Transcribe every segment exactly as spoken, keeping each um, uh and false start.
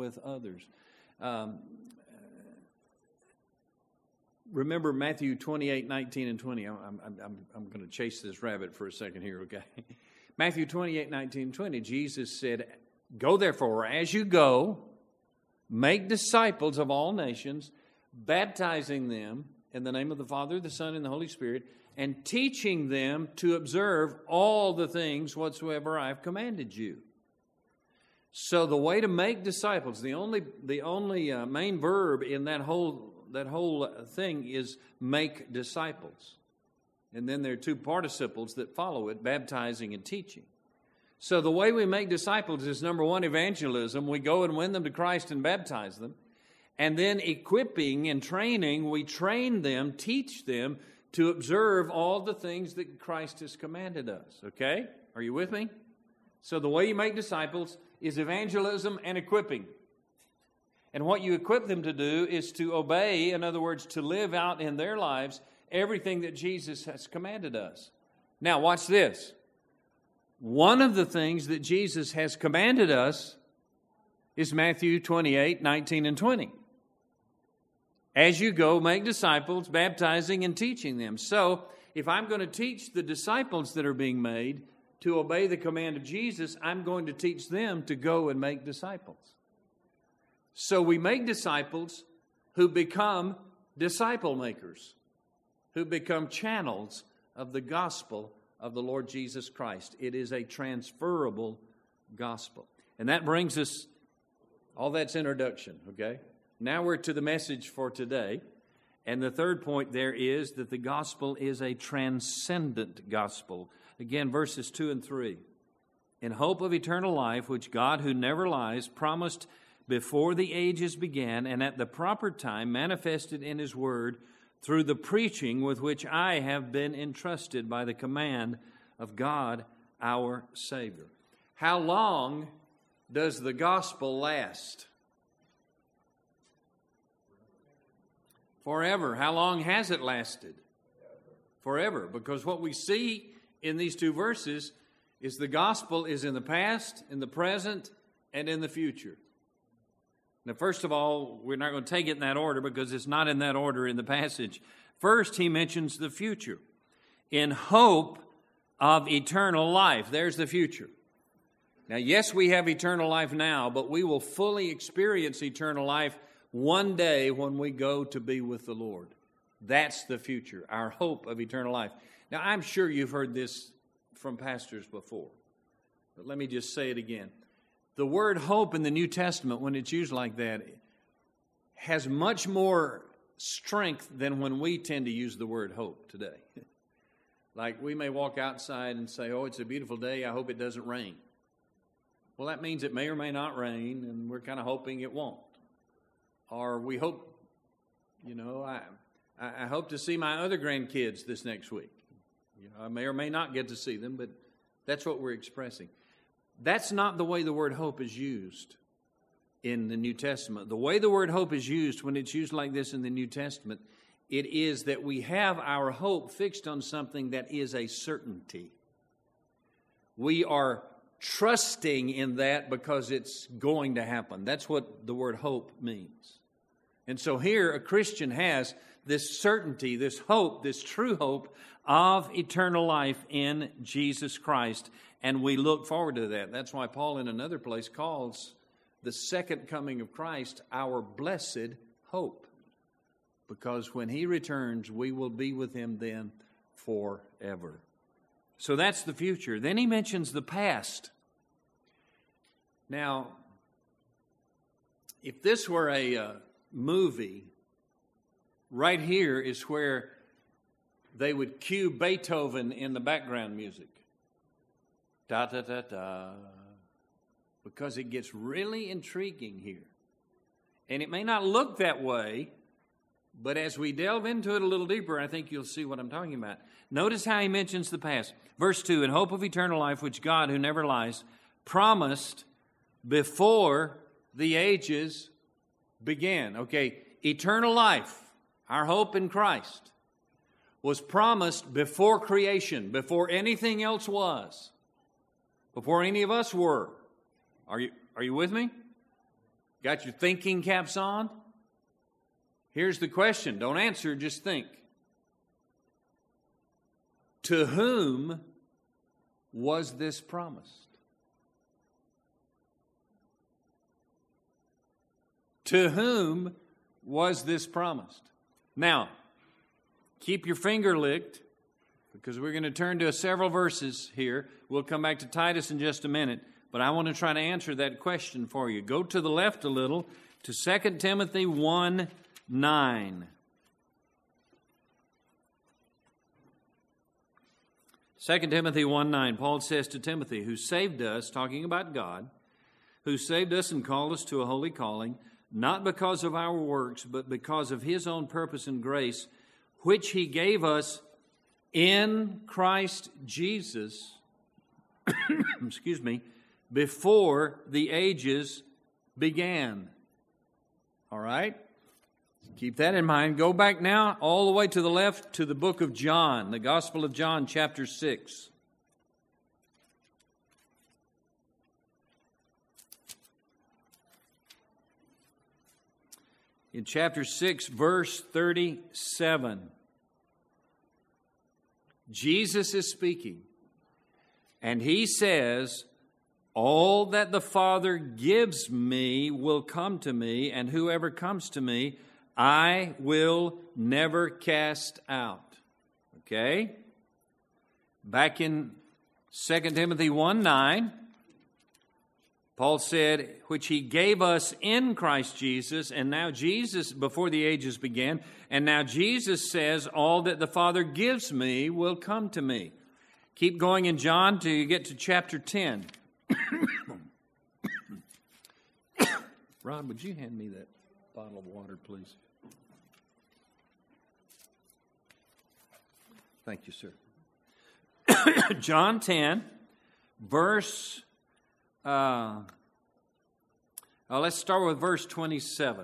with others. Um, remember Matthew twenty-eight, nineteen, and twenty. I'm, I'm, I'm, I'm going to chase this rabbit for a second here, okay? Matthew twenty-eight, nineteen, and twenty, Jesus said, "Go therefore, as you go, make disciples of all nations, baptizing them in the name of the Father, the Son, and the Holy Spirit, and teaching them to observe all the things whatsoever I have commanded you." So the way to make disciples, the only the only uh, main verb in that whole that whole thing is make disciples. And then there are two participles that follow it, baptizing and teaching. So the way we make disciples is, number one, evangelism. We go and win them to Christ and baptize them. And then equipping and training, we train them, teach them to observe all the things that Christ has commanded us. Okay? Are you with me? So the way you make disciples is evangelism and equipping. And what you equip them to do is to obey, in other words, to live out in their lives everything that Jesus has commanded us. Now, watch this. One of the things that Jesus has commanded us is Matthew twenty-eight, nineteen, and twenty. As you go, make disciples, baptizing and teaching them. So, if I'm going to teach the disciples that are being made to obey the command of Jesus, I'm going to teach them to go and make disciples. So we make disciples who become disciple makers, who become channels of the gospel of the Lord Jesus Christ. It is a transferable gospel. And that brings us, all that's introduction, okay? Now we're to the message for today. And the third point there is that the gospel is a transcendent gospel. Again, verses two and three. "In hope of eternal life, which God, who never lies, promised before the ages began, and at the proper time manifested in His word through the preaching with which I have been entrusted by the command of God our Savior." How long does the gospel last? Forever. How long has it lasted? Forever. Because what we see in these two verses is the gospel is in the past, in the present, and in the future. Now, first of all, we're not going to take it in that order because it's not in that order in the passage. First, he mentions the future. In hope of eternal life. There's the future. Now, yes, we have eternal life now, but we will fully experience eternal life one day when we go to be with the Lord. That's the future, our hope of eternal life. Now, I'm sure you've heard this from pastors before, but let me just say it again. The word hope in the New Testament, when it's used like that, has much more strength than when we tend to use the word hope today. Like we may walk outside and say, "Oh, it's a beautiful day, I hope it doesn't rain." Well, that means it may or may not rain, and we're kind of hoping it won't. Or we hope, you know, I I hope to see my other grandkids this next week. You know, I may or may not get to see them, but that's what we're expressing. That's not the way the word hope is used in the New Testament. The way the word hope is used, when it's used like this in the New Testament, it is that we have our hope fixed on something that is a certainty. We are trusting in that because it's going to happen. That's what the word hope means. And so here a Christian has this certainty, this hope, this true hope of eternal life in Jesus Christ. And we look forward to that. That's why Paul in another place calls the second coming of Christ our blessed hope. Because when He returns, we will be with Him then forever. So that's the future. Then he mentions the past. Now, if this were a uh, movie, right here is where they would cue Beethoven in the background music. Da da da da. Because it gets really intriguing here. And it may not look that way, but as we delve into it a little deeper, I think you'll see what I'm talking about. Notice how he mentions the past. Verse two, in hope of eternal life, which God, who never lies, promised before the ages began. Okay, eternal life, our hope in Christ, was promised before creation, before anything else was, before any of us were. Are you, are you with me? Got your thinking caps on? Here's the question. Don't answer, just think. To whom was this promised? To whom was this promised? Now, keep your finger licked, because we're going to turn to several verses here. We'll come back to Titus in just a minute, but I want to try to answer that question for you. Go to the left a little to Second Timothy one nine. Second Timothy one nine, Paul says to Timothy, who saved us, talking about God, who saved us and called us to a holy calling, not because of our works, but because of His own purpose and grace, which He gave us in Christ Jesus, excuse me, before the ages began. All right? Keep that in mind. Go back now all the way to the left to the book of John, the Gospel of John, chapter six. In chapter six, verse thirty-seven, Jesus is speaking, and He says, all that the Father gives me will come to me, and whoever comes to me, I will never cast out. Okay? Back in Second Timothy one nine, Paul said, which He gave us in Christ Jesus, and now Jesus, before the ages began, and now Jesus says, all that the Father gives me will come to me. Keep going in John till you get to chapter ten. Rod, would you hand me that bottle of water, please? Thank you, sir. John ten, verse... Uh, uh, let's start with verse twenty-seven.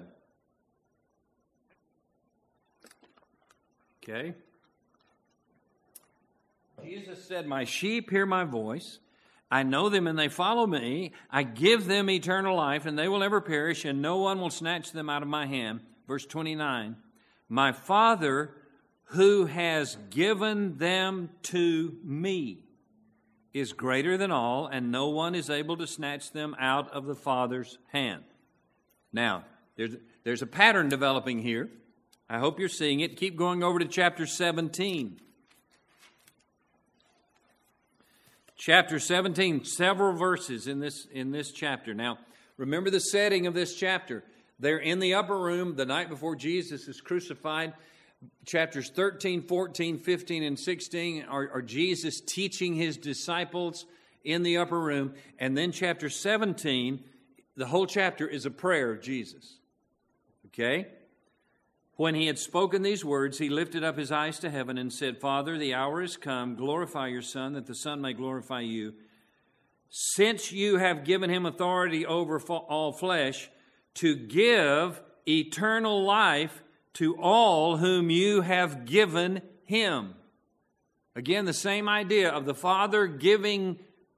Okay. Jesus said, my sheep hear my voice. I know them and they follow me. I give them eternal life and they will never perish and no one will snatch them out of my hand. Verse twenty-nine. My Father who has given them to me is greater than all, and no one is able to snatch them out of the Father's hand. Now, there's, there's a pattern developing here. I hope you're seeing it. Keep going over to chapter seventeen. Chapter seventeen, several verses in this, in this chapter. Now, remember the setting of this chapter. They're in the upper room the night before Jesus is crucified. Chapters thirteen, fourteen, fifteen, and sixteen are, are Jesus teaching His disciples in the upper room. And then chapter seventeen, the whole chapter is a prayer of Jesus. Okay? When He had spoken these words, He lifted up His eyes to heaven and said, Father, the hour is come. Glorify your Son, that the Son may glorify you. Since you have given Him authority over all flesh, to give eternal life to all whom you have given Him. Again, the same idea of the Father giving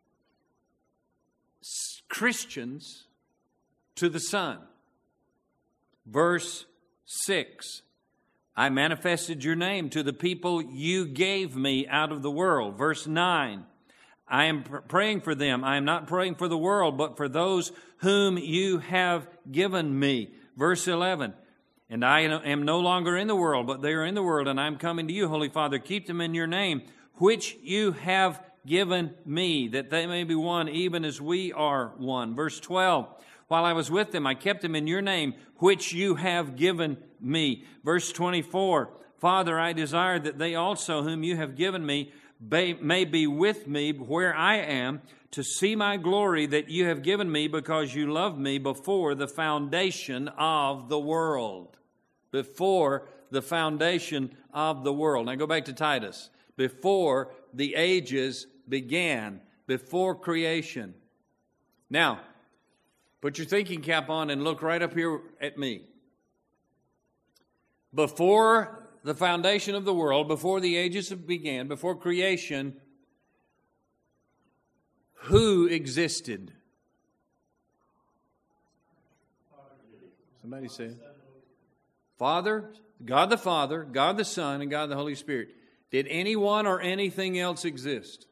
Christians to the Son. Verse six. I manifested your name to the people you gave me out of the world. Verse nine. I am pr- praying for them. I am not praying for the world, but for those whom you have given me. Verse eleven. And I am no longer in the world, but they are in the world, and I am coming to you, Holy Father. Keep them in your name, which you have given me, that they may be one, even as we are one. Verse twelve, while I was with them, I kept them in your name, which you have given me. Verse twenty-four, Father, I desire that they also, whom you have given me, may be with me where I am, to see my glory that you have given me, because you loved me before the foundation of the world. Before the foundation of the world. Now go back to Titus. Before the ages began. Before creation. Now, put your thinking cap on and look right up here at me. Before the foundation of the world, before the ages began, before creation, who existed? Somebody said. Father, God the Father, God the Son, and God the Holy Spirit. Did anyone or anything else exist?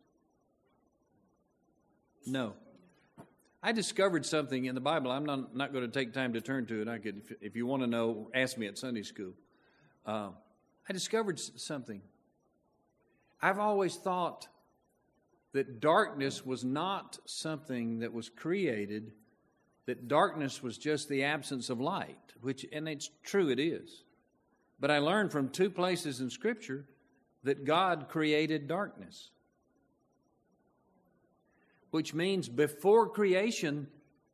No. I discovered something in the Bible. I'm not, not going to take time to turn to it. I could, if, if you want to know, ask me at Sunday school. Uh, I discovered something. I've always thought that darkness was not something that was created, that darkness was just the absence of light, which, and it's true, it is. But I learned from two places in Scripture that God created darkness, which means before creation,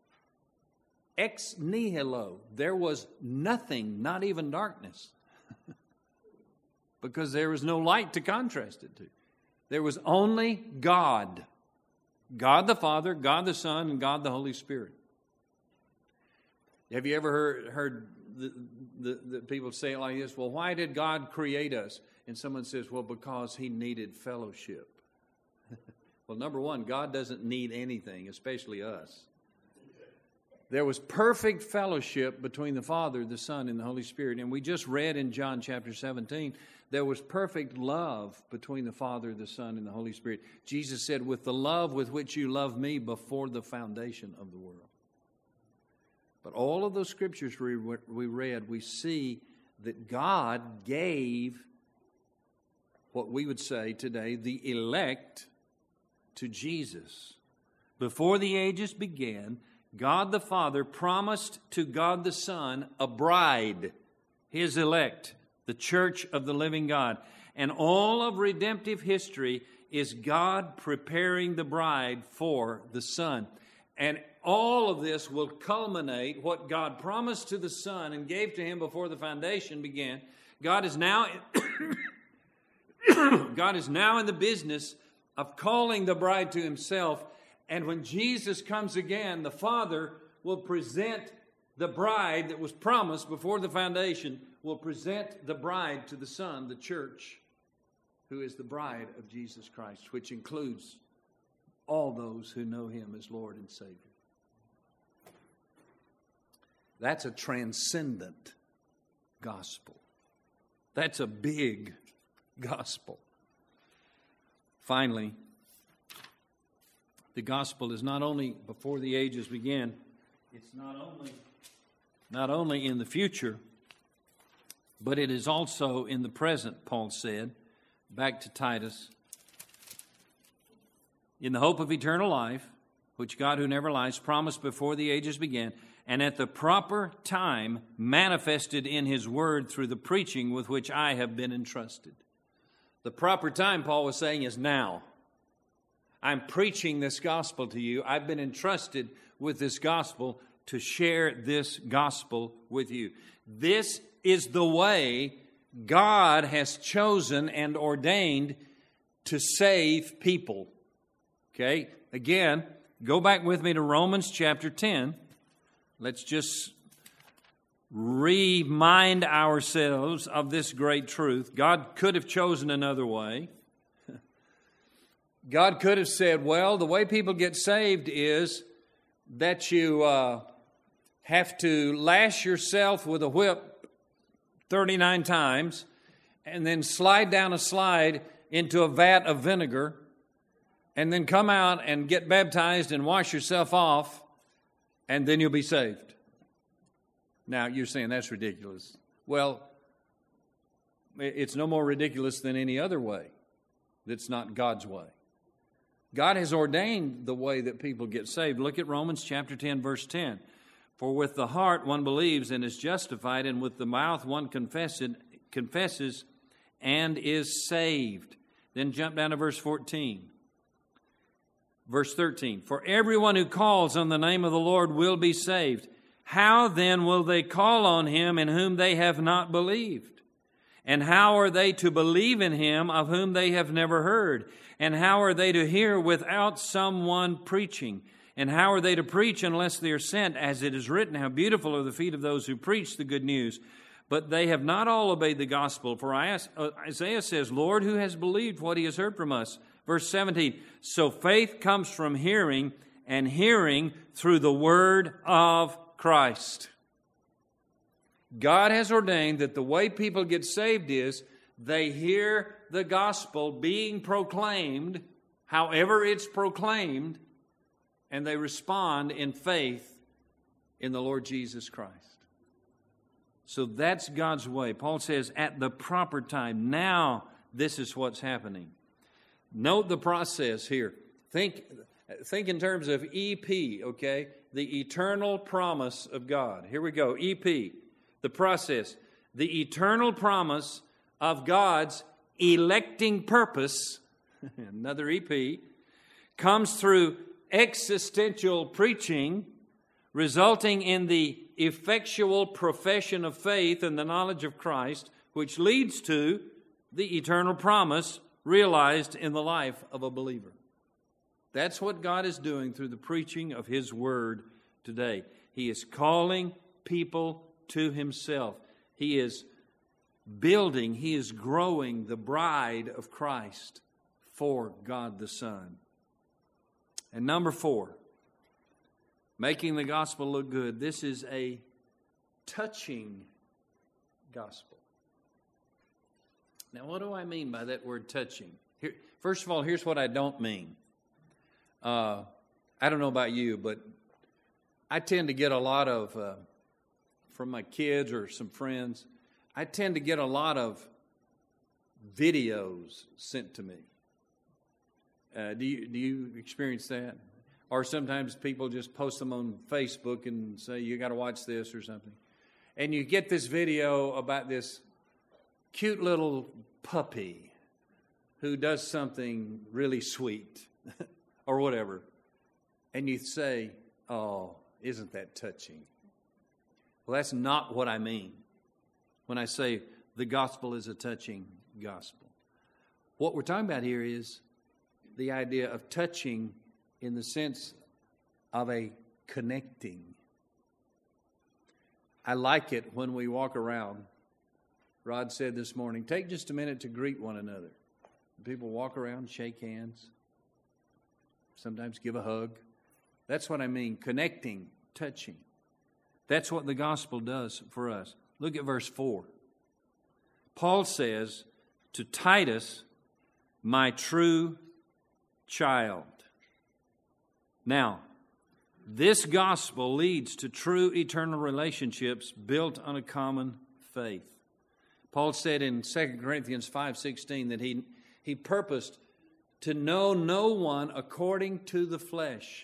ex nihilo, there was nothing, not even darkness, because there was no light to contrast it to. There was only God, God the Father, God the Son, and God the Holy Spirit. Have you ever heard, heard the, the, the people say it like this? Well, why did God create us? And someone says, well, because He needed fellowship. Well, number one, God doesn't need anything, especially us. There was perfect fellowship between the Father, the Son, and the Holy Spirit. And we just read in John chapter seventeen, there was perfect love between the Father, the Son, and the Holy Spirit. Jesus said, with the love with which you love me before the foundation of the world. But all of those scriptures we, we read, we see that God gave what we would say today, the elect, to Jesus. Before the ages began, God the Father promised to God the Son a bride, His elect, the church of the living God. And all of redemptive history is God preparing the bride for the Son. And all of this will culminate what God promised to the Son and gave to Him before the foundation began. God is now God is now in the business of calling the bride to Himself. And when Jesus comes again, the Father will present the bride that was promised before the foundation, will present the bride to the Son, the church, who is the bride of Jesus Christ, which includes all those who know Him as Lord and Savior. That's a transcendent gospel. That's a big gospel. Finally, the gospel is not only before the ages began, it's not only, not only in the future, but it is also in the present, Paul said. Back to Titus. In the hope of eternal life, which God who never lies promised before the ages began, and at the proper time manifested in His word through the preaching with which I have been entrusted. The proper time, Paul was saying, is now. I'm preaching this gospel to you. I've been entrusted with this gospel to share this gospel with you. This is the way God has chosen and ordained to save people. Okay? Again, go back with me to Romans chapter ten. Let's just remind ourselves of this great truth. God could have chosen another way. God could have said, well, the way people get saved is that you uh, have to lash yourself with a whip thirty-nine times and then slide down a slide into a vat of vinegar and then come out and get baptized and wash yourself off, and then you'll be saved. Now, you're saying that's ridiculous. Well, it's no more ridiculous than any other way that's not God's way. God has ordained the way that people get saved. Look at Romans chapter ten, verse ten. For with the heart one believes and is justified, and with the mouth one confesses, confesses and is saved. Then jump down to verse fourteen. Verse thirteen. For everyone who calls on the name of the Lord will be saved. How then will they call on Him in whom they have not believed? And how are they to believe in Him of whom they have never heard? And how are they to hear without someone preaching? And how are they to preach unless they are sent? As it is written, how beautiful are the feet of those who preach the good news. But they have not all obeyed the gospel. For Isaiah says, Lord, who has believed what he has heard from us? Verse seventeen, so faith comes from hearing, and hearing through the word of Christ. God has ordained that the way people get saved is they hear the gospel being proclaimed, however it's proclaimed, and they respond in faith in the Lord Jesus Christ. So that's God's way. Paul says, at the proper time, now this is what's happening. Note the process here. Think, think in terms of E P, okay? The eternal promise of God. Here we go, E P, the process. The eternal promise of God's electing purpose, another E P, comes through existential preaching, resulting in the effectual profession of faith and the knowledge of Christ, which leads to the eternal promise realized in the life of a believer. That's what God is doing through the preaching of His Word today. He is calling people to Himself. He is building, He is growing the bride of Christ for God the Son. And number four, making the gospel look good. This is a touching gospel. Now, what do I mean by that word touching? Here, first of all, here's what I don't mean. Uh, I don't know about you, but I tend to get a lot of, uh, from my kids or some friends, I tend to get a lot of videos sent to me. Uh, do you, do you experience that? Or sometimes people just post them on Facebook and say, you got to watch this or something. And you get this video about this cute little puppy who does something really sweet or whatever. And you say, oh, isn't that touching? Well, that's not what I mean when I say the gospel is a touching gospel. What we're talking about here is the idea of touching in the sense of a connecting. I like it when we walk around. Rod said this morning, take just a minute to greet one another. People walk around, shake hands, sometimes give a hug. That's what I mean, connecting, touching. That's what the gospel does for us. Look at verse four. Paul says to Titus, my true child. Now, this gospel leads to true eternal relationships built on a common faith. Paul said in Second Corinthians five sixteen that he, he purposed to know no one according to the flesh.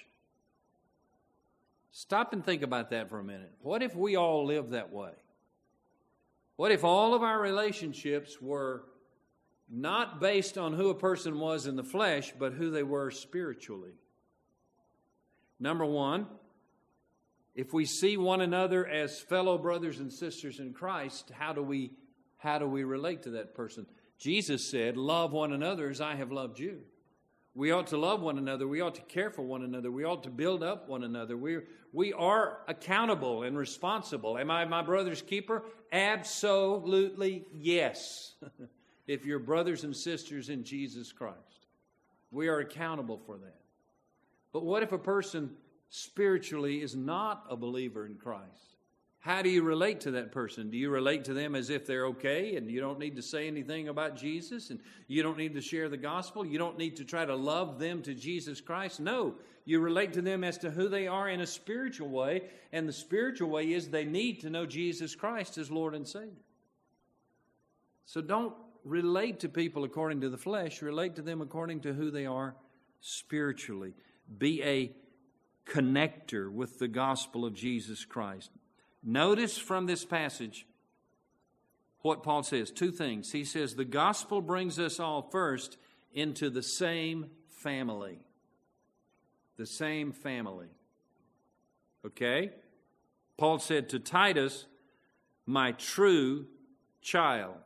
Stop and think about that for a minute. What if we all lived that way? What if all of our relationships were not based on who a person was in the flesh, but who they were spiritually? Number one, if we see one another as fellow brothers and sisters in Christ, how do we how do we relate to that person? Jesus said, love one another as I have loved you. We ought to love one another. We ought to care for one another. We ought to build up one another. We we are accountable and responsible. Am I my brother's keeper? Absolutely yes. If you're brothers and sisters in Jesus Christ, we are accountable for that. But what if a person spiritually is not a believer in Christ? How do you relate to that person? Do you relate to them as if they're okay and you don't need to say anything about Jesus and you don't need to share the gospel? You don't need to try to love them to Jesus Christ? No, you relate to them as to who they are in a spiritual way, and the spiritual way is they need to know Jesus Christ as Lord and Savior. So don't relate to people according to the flesh. Relate to them according to who they are spiritually. Be a connector with the gospel of Jesus Christ. Notice from this passage what Paul says. Two things. He says the gospel brings us all first into the same family. The same family. Okay? Paul said to Titus, my true child.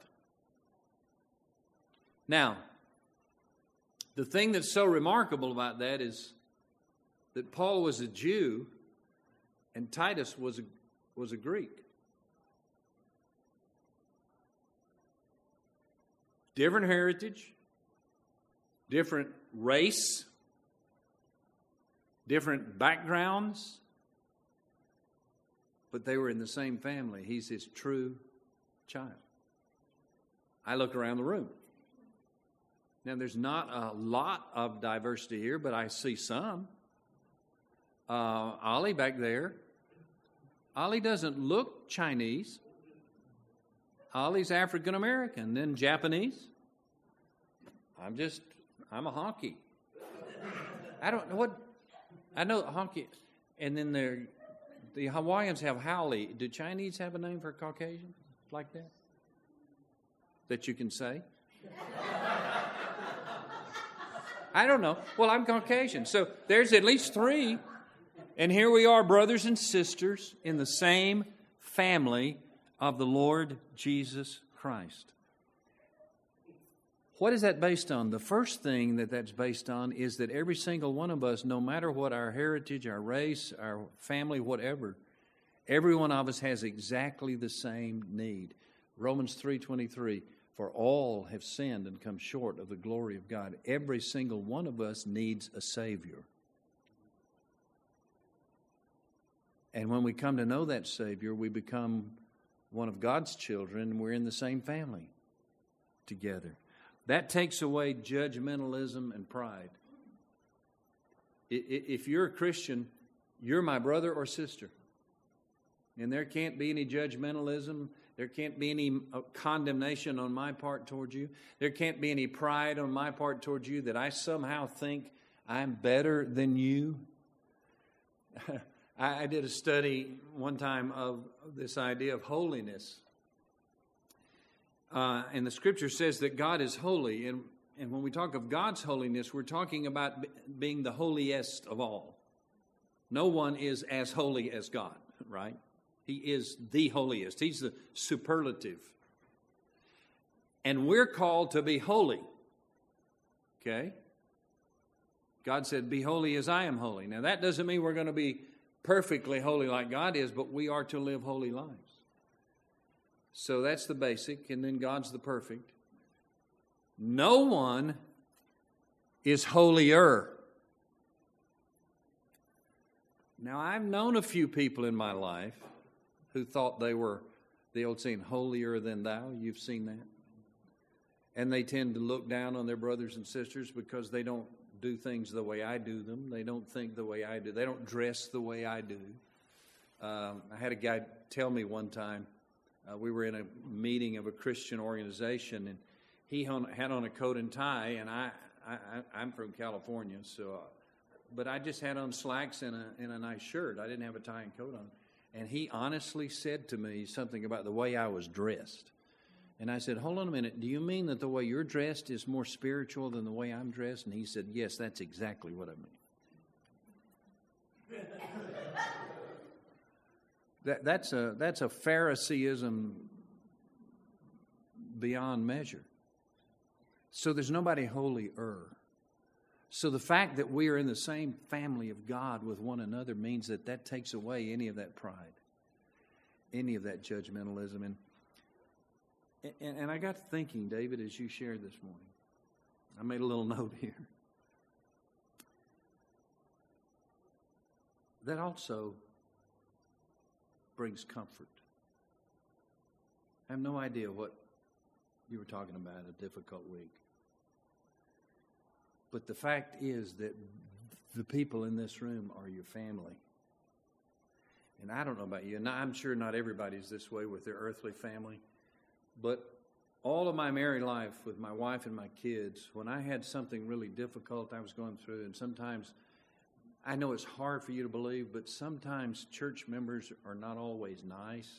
Now, the thing that's so remarkable about that is that Paul was a Jew and Titus was a, was a Greek. Different heritage, different race, different backgrounds, but they were in the same family. He's his true child. I look around the room. Now, there's not a lot of diversity here, but I see some. Uh, Ollie back there. Ollie doesn't look Chinese. Ollie's African American, then Japanese. I'm just, I'm a honky. I don't know what, I know honky. And then there, the Hawaiians have haole. Do Chinese have a name for Caucasian like that? That you can say? I don't know. Well, I'm Caucasian. So there's at least three. And here we are, brothers and sisters, in the same family of the Lord Jesus Christ. What is that based on? The first thing that that's based on is that every single one of us, no matter what our heritage, our race, our family, whatever, every one of us has exactly the same need. Romans three twenty-three, for all have sinned and come short of the glory of God. Every single one of us needs a Savior. And when we come to know that Savior, we become one of God's children, and we're in the same family together. That takes away judgmentalism and pride. If you're a Christian, you're my brother or sister. And there can't be any judgmentalism. There can't be any condemnation on my part towards you. There can't be any pride on my part towards you that I somehow think I'm better than you. I did a study one time of this idea of holiness. Uh, and the Scripture says that God is holy. And, and when we talk of God's holiness, we're talking about b- being the holiest of all. No one is as holy as God, right? He is the holiest. He's the superlative. And we're called to be holy. Okay? God said, be holy as I am holy. Now, that doesn't mean we're going to be perfectly holy like God is, but we are to live holy lives. So that's the basic, and then God's the perfect. No one is holier. Now, I've known a few people in my life who thought they were, the old saying, holier than thou. You've seen that. And they tend to look down on their brothers and sisters because they don't do things the way I do them. They don't think the way I do. They don't dress the way I do. Um, I had a guy tell me one time, uh, we were in a meeting of a Christian organization, and he had on a coat and tie, and I, I, I'm from California, so, uh, but I just had on slacks and a, and a nice shirt. I didn't have a tie and coat on. And he honestly said to me something about the way I was dressed. And I said, hold on a minute, do you mean that the way you're dressed is more spiritual than the way I'm dressed? And he said, yes, that's exactly what I mean. that, that's a that's a Phariseeism beyond measure. So there's nobody holier. So the fact that we are in the same family of God with one another means that that takes away any of that pride, any of that judgmentalism. And And, and I got to thinking, David, as you shared this morning, I made a little note here. That also brings comfort. I have no idea what you were talking about, a difficult week. But the fact is that the people in this room are your family. And I don't know about you, and I'm sure not everybody's this way with their earthly family. But all of my married life with my wife and my kids, when I had something really difficult I was going through, and sometimes, I know it's hard for you to believe, but sometimes church members are not always nice.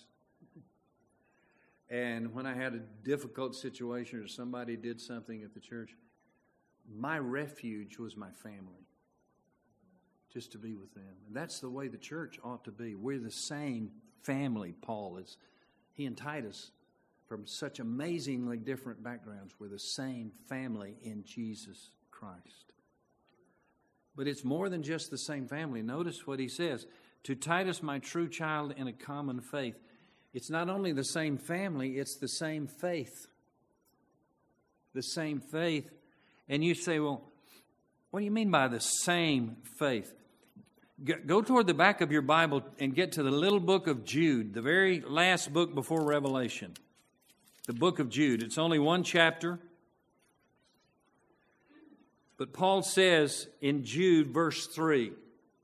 And when I had a difficult situation or somebody did something at the church, my refuge was my family, just to be with them. And that's the way the church ought to be. We're the same family, Paul is. He and Titus, from such amazingly different backgrounds, we're the same family in Jesus Christ. But it's more than just the same family. Notice what he says. To Titus, my true child in a common faith. It's not only the same family, it's the same faith. The same faith. And you say, well, what do you mean by the same faith? Go toward the back of your Bible and get to the little book of Jude, the very last book before Revelation. The book of Jude. It's only one chapter. But Paul says in Jude, verse three,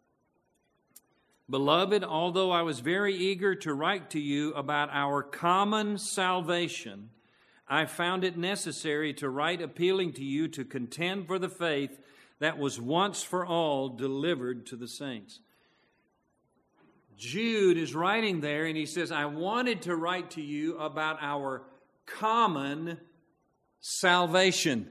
Beloved, although I was very eager to write to you about our common salvation, I found it necessary to write appealing to you to contend for the faith that was once for all delivered to the saints. Jude is writing there and he says, I wanted to write to you about our common salvation.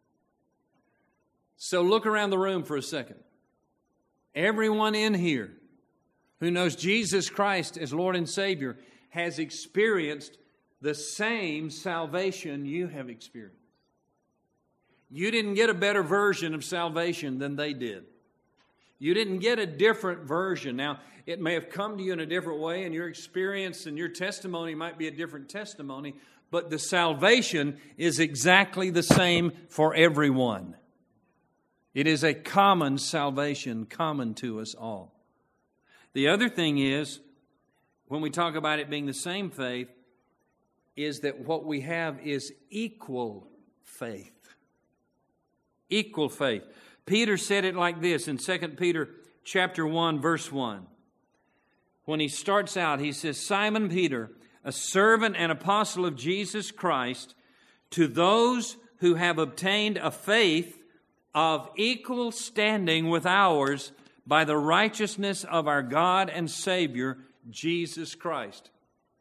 So look around the room for a second. Everyone in here who knows Jesus Christ as Lord and Savior has experienced the same salvation you have experienced. You didn't get a better version of salvation than they did. You didn't get a different version. Now, it may have come to you in a different way, and your experience and your testimony might be a different testimony, but the salvation is exactly the same for everyone. It is a common salvation, common to us all. The other thing is, when we talk about it being the same faith, is that what we have is equal faith. Equal faith. Peter said it like this in Second Peter chapter one, verse one. When he starts out, he says, Simon Peter, a servant and apostle of Jesus Christ, to those who have obtained a faith of equal standing with ours by the righteousness of our God and Savior, Jesus Christ.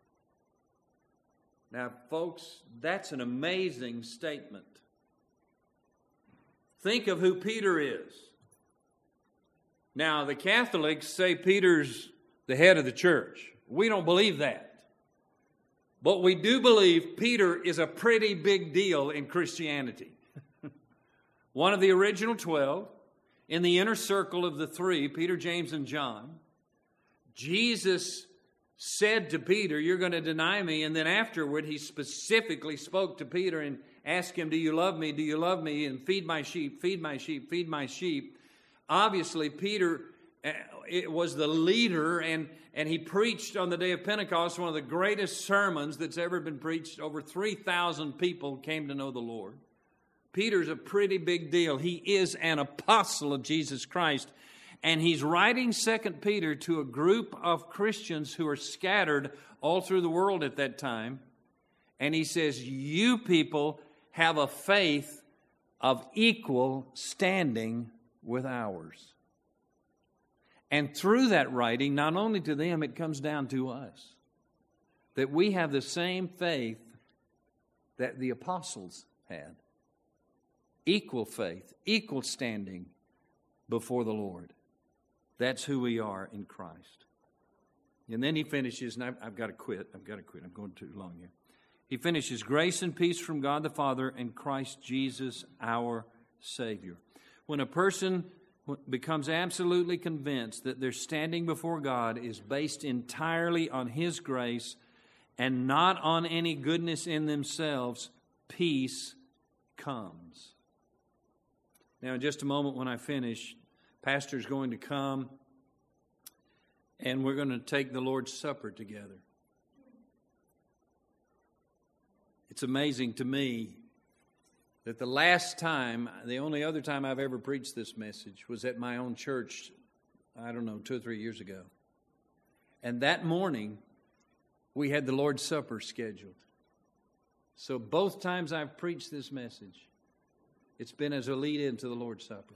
Now, folks, that's an amazing statement. Think of who Peter is. Now, the Catholics say Peter's the head of the church. We don't believe that. But we do believe Peter is a pretty big deal in Christianity. One of the original twelve, in the inner circle of the three, Peter, James, and John. Jesus said to Peter, you're going to deny me. And then afterward, he specifically spoke to Peter and asked him, do you love me? Do you love me? And feed my sheep, feed my sheep, feed my sheep. Obviously, Peter it was the leader, and, and he preached on the day of Pentecost, one of the greatest sermons that's ever been preached. Over three thousand people came to know the Lord. Peter's a pretty big deal. He is an apostle of Jesus Christ. And he's writing Second Peter to a group of Christians who are scattered all through the world at that time. And he says, you people have a faith of equal standing with ours. And through that writing, not only to them, it comes down to us. That we have the same faith that the apostles had. Equal faith, equal standing before the Lord. That's who we are in Christ. And then he finishes, and I've, I've got to quit. I've got to quit. I'm going too long here. He finishes, grace and peace from God the Father and Christ Jesus our Savior. When a person becomes absolutely convinced that their standing before God is based entirely on His grace and not on any goodness in themselves, peace comes. Now, in just a moment when I finish, Pastor's going to come and we're going to take the Lord's Supper together. It's amazing to me that the last time, the only other time I've ever preached this message was at my own church, I don't know, two or three years ago. And that morning, we had the Lord's Supper scheduled. So both times I've preached this message, it's been as a lead-in to the Lord's Supper.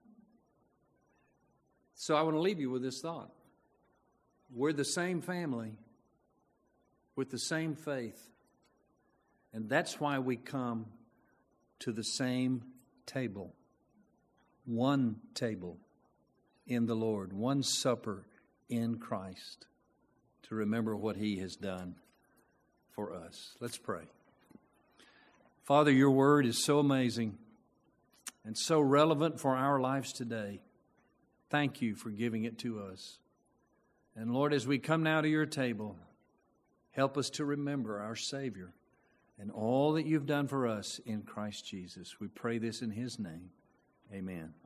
So I want to leave you with this thought. We're the same family with the same faith. And that's why we come to the same table. One table in the Lord. One supper in Christ. To remember what He has done for us. Let's pray. Father, your word is so amazing and so relevant for our lives today. Thank you for giving it to us. And Lord, as we come now to your table, help us to remember our Savior and all that you've done for us in Christ Jesus. We pray this in His name. Amen.